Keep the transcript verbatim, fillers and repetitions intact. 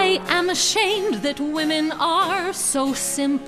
I am ashamed that women are so simple.